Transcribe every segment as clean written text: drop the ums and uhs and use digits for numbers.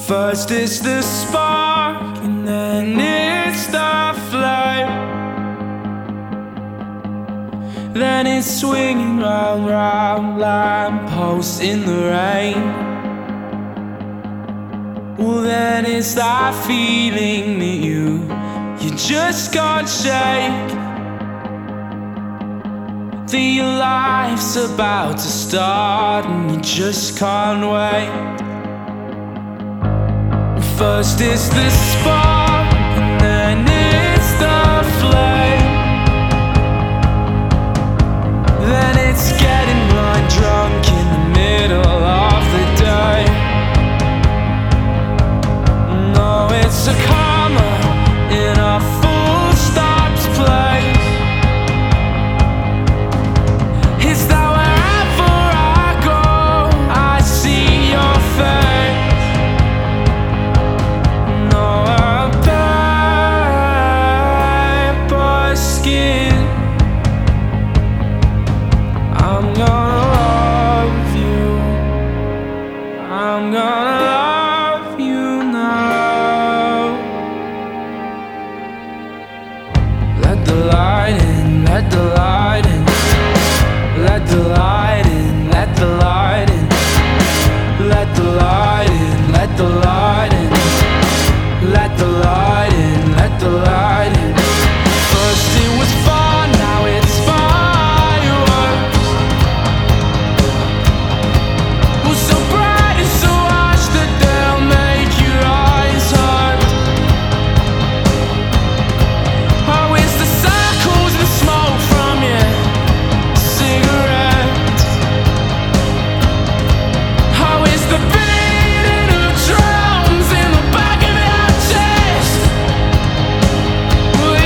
First it's the spark, and then it's the flame. Then it's swinging round, round, lampposts in the rain. Well, then it's that feeling that you just can't shake. That your life's about to start and you just can't wait. First it's the spark, and then it's the flame. Then it's getting blind drunk in the middle of the day. No, it's a comma in a full stops place. Is that wherever I go, I see your face? I'm gonna love you. I'm gonna love you now. Let the light in, let the light in. Let the light in, let the light in. Let the light in, let the light in. Let the light in, let the light in. First it was fun, now it's fireworks. Well, so bright and so harsh that they'll make your eyes hurt. Oh, it's the circles and smoke from your cigarettes. Oh, it's the beating of drums in the back of your chest. Well,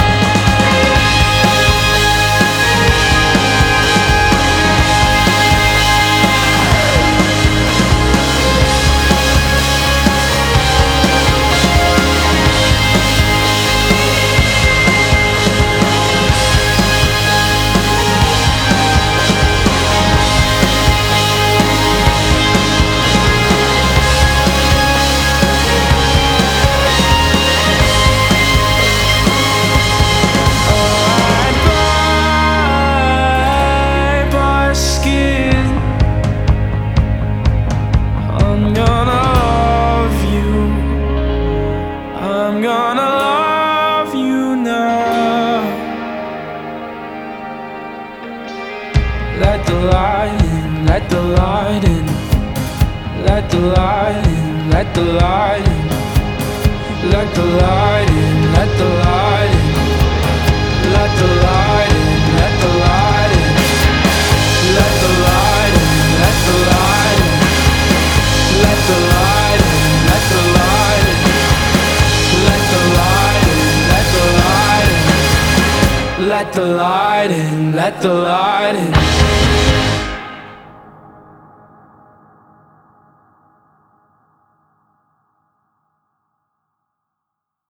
I'm gonna love you. I'm gonna love you now. Let the light in, let the light in. Let the light in, let the light in. Let the light in, let the light in. Let the light in, let the light in. Let the light in, let the light in. Let the light in, let the light in. Let the light in, let the light in. Let the light in, let the light in.